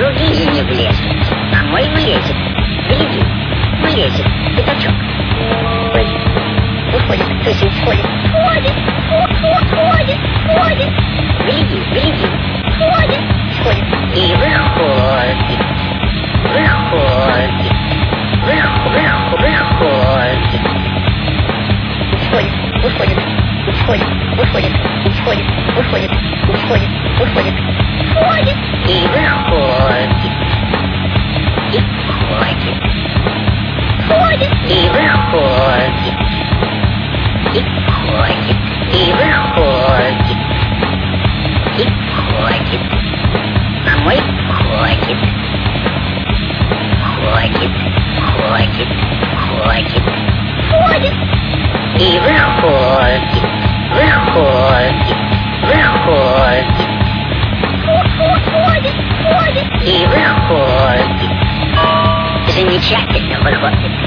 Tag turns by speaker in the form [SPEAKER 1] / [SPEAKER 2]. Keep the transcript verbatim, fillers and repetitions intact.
[SPEAKER 1] другие не влезут, а мой влезет. Гляди, влезет пятачок. Ой, выходит, то есть входит. Входит, входит, входит. Гляди, гляди, входит, входит. И выходит, выходит, выходит, выходит. Входит, выходит, входит, выходит, входит, выходит, входит, выходит, входит и выходит, и входит, входит и выходит, и входит, и выходит, и входит, а мой входит, входит, входит, входит, входит и выходит, выходит, выходит, входит, входит и выходит. Замечательно выходит.